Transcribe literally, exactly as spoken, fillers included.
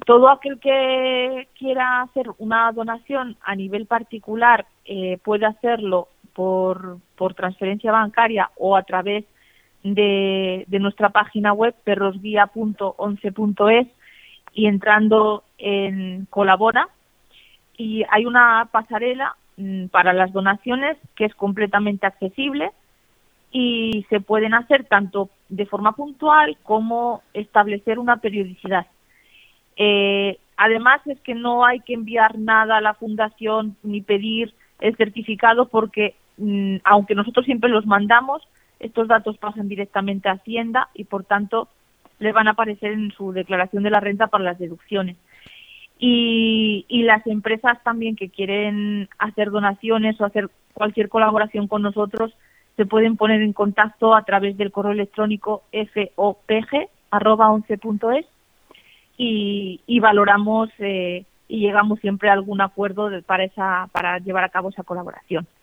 todo aquel que quiera hacer una donación a nivel particular eh, puede hacerlo por, por transferencia bancaria o a través de, de nuestra página web perrosguía punto once punto es y entrando en Colabora, y hay una pasarela mmm, para las donaciones que es completamente accesible y se pueden hacer tanto de forma puntual como establecer una periodicidad. Eh, además es que no hay que enviar nada a la fundación ni pedir el certificado porque mmm, aunque nosotros siempre los mandamos, estos datos pasan directamente a Hacienda y por tanto les van a aparecer en su declaración de la renta para las deducciones. Y, y las empresas también que quieren hacer donaciones o hacer cualquier colaboración con nosotros se pueden poner en contacto a través del correo electrónico fopg arroba once punto es y, y valoramos eh, y llegamos siempre a algún acuerdo de, para esa para llevar a cabo esa colaboración.